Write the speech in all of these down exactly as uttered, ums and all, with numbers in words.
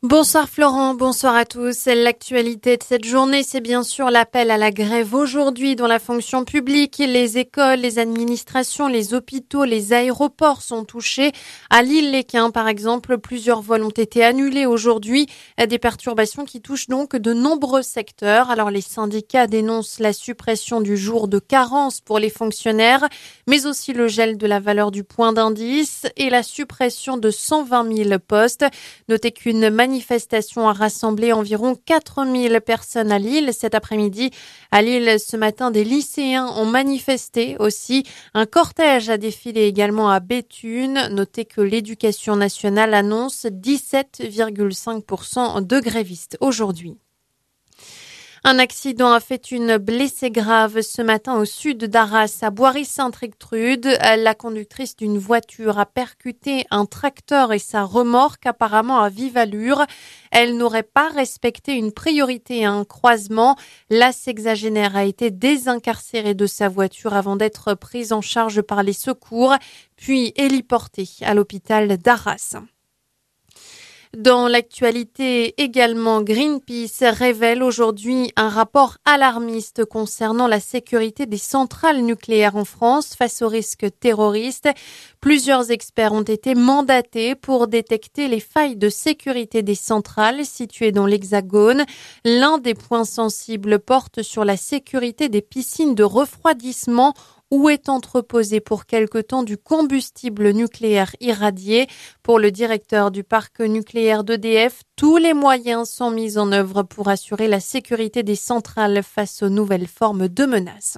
Bonsoir Florent, bonsoir à tous. L'actualité de cette journée, c'est bien sûr l'appel à la grève aujourd'hui dans la fonction publique. Les écoles, les administrations, les hôpitaux, les aéroports sont touchés. À Lille-les-Quins, par exemple, plusieurs vols ont été annulés aujourd'hui. Des perturbations qui touchent donc de nombreux secteurs. Alors les syndicats dénoncent la suppression du jour de carence pour les fonctionnaires, mais aussi le gel de la valeur du point d'indice et la suppression de cent vingt mille postes. Notez qu'une manifestation manifestation a rassemblé environ quatre mille personnes à Lille cet après-midi. À Lille, ce matin, des lycéens ont manifesté aussi. Un cortège a défilé également à Béthune. Notez que l'Éducation nationale annonce dix-sept virgule cinq pour cent de grévistes aujourd'hui. Un accident a fait une blessée grave ce matin au sud d'Arras, à Boiry-Saint-Trictrude. La conductrice d'une voiture a percuté un tracteur et sa remorque apparemment à vive allure. Elle n'aurait pas respecté une priorité à un croisement. La sexagénaire a été désincarcérée de sa voiture avant d'être prise en charge par les secours, puis héliportée à l'hôpital d'Arras. Dans l'actualité également, Greenpeace révèle aujourd'hui un rapport alarmiste concernant la sécurité des centrales nucléaires en France face aux risques terroristes. Plusieurs experts ont été mandatés pour détecter les failles de sécurité des centrales situées dans l'Hexagone. L'un des points sensibles porte sur la sécurité des piscines de refroidissement où est entreposé pour quelque temps du combustible nucléaire irradié. Pour le directeur du parc nucléaire d'E D F, tous les moyens sont mis en œuvre pour assurer la sécurité des centrales face aux nouvelles formes de menaces.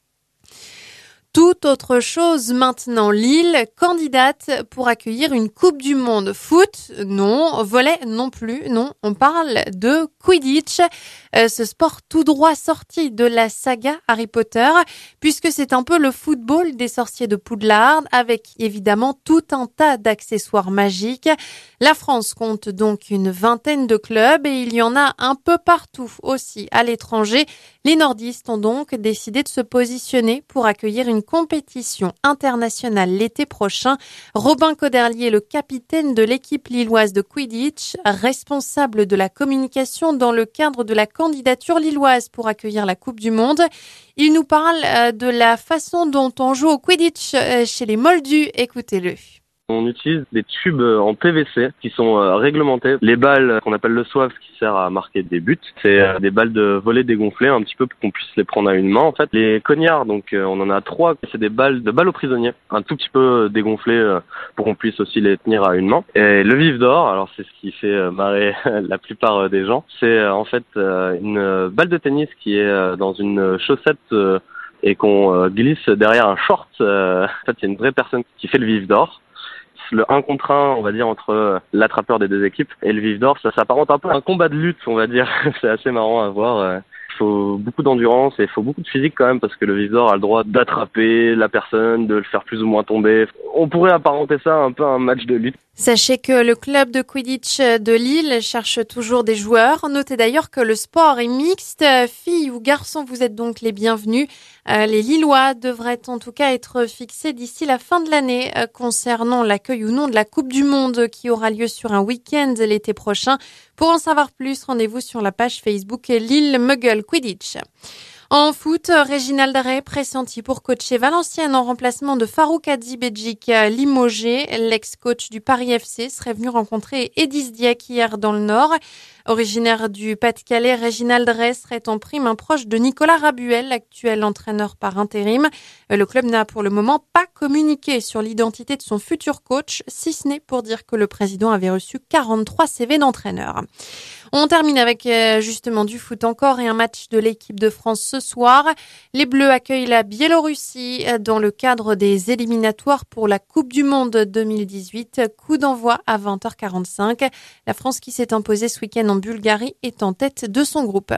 Tout autre chose maintenant, Lille, candidate pour accueillir une Coupe du Monde. Foot, non. Volley, non plus, non. On parle de Quidditch, euh, ce sport tout droit sorti de la saga Harry Potter, puisque c'est un peu le football des sorciers de Poudlard, avec évidemment tout un tas d'accessoires magiques. La France compte donc une vingtaine de clubs et il y en a un peu partout aussi à l'étranger. Les nordistes ont donc décidé de se positionner pour accueillir une compétition internationale l'été prochain. Robin Coderlier, le capitaine de l'équipe lilloise de Quidditch, responsable de la communication dans le cadre de la candidature lilloise pour accueillir la Coupe du Monde. Il nous parle de la façon dont on joue au Quidditch chez les Moldus. Écoutez-le. On utilise des tubes en P V C qui sont euh, réglementés. Les balles qu'on appelle le soif, qui sert à marquer des buts, c'est euh, des balles de volley dégonflées un petit peu pour qu'on puisse les prendre à une main. En fait, les cognards, donc euh, on en a trois, c'est des balles de balles aux prisonniers, un tout petit peu dégonflées euh, pour qu'on puisse aussi les tenir à une main. Et le vif d'or, alors c'est ce qui fait euh, marrer la plupart des gens, c'est euh, en fait euh, une balle de tennis qui est euh, dans une chaussette euh, et qu'on euh, glisse derrière un short. Euh, en fait, il y a une vraie personne qui fait le vif d'or. Le un contre un, on va dire, entre l'attrapeur des deux équipes et le vif d'or, ça s'apparente un peu à un combat de lutte, on va dire. C'est assez marrant à voir. Il faut beaucoup d'endurance et il faut beaucoup de physique quand même parce que le vif d'or a le droit d'attraper la personne, de le faire plus ou moins tomber. On pourrait apparenter ça un peu à un match de lutte. Sachez que le club de Quidditch de Lille cherche toujours des joueurs. Notez d'ailleurs que le sport est mixte. Filles ou garçons, vous êtes donc les bienvenus. Euh, les Lillois devraient en tout cas être fixés d'ici la fin de l'année euh, concernant l'accueil ou non de la Coupe du Monde qui aura lieu sur un week-end l'été prochain. Pour en savoir plus, rendez-vous sur la page Facebook Lille Muggle Quidditch. En foot, Réginald Ray pressenti pour coacher Valenciennes en remplacement de Farouk Hadjibedjik limogé. L'ex-coach du Paris F C serait venu rencontrer Edis Diak hier dans le Nord. Originaire du Pas-de-Calais, Réginald Ray serait en prime un proche de Nicolas Rabuel, actuel entraîneur par intérim. Le club n'a pour le moment pas communiqué sur l'identité de son futur coach, si ce n'est pour dire que le président avait reçu quarante-trois C V d'entraîneur. On termine avec justement du foot encore et un match de l'équipe de France ce soir. Les Bleus accueillent la Biélorussie dans le cadre des éliminatoires pour la Coupe du Monde deux mille dix-huit. Coup d'envoi à vingt heures quarante-cinq. La France qui s'est imposée ce week-end en Bulgarie est en tête de son groupe.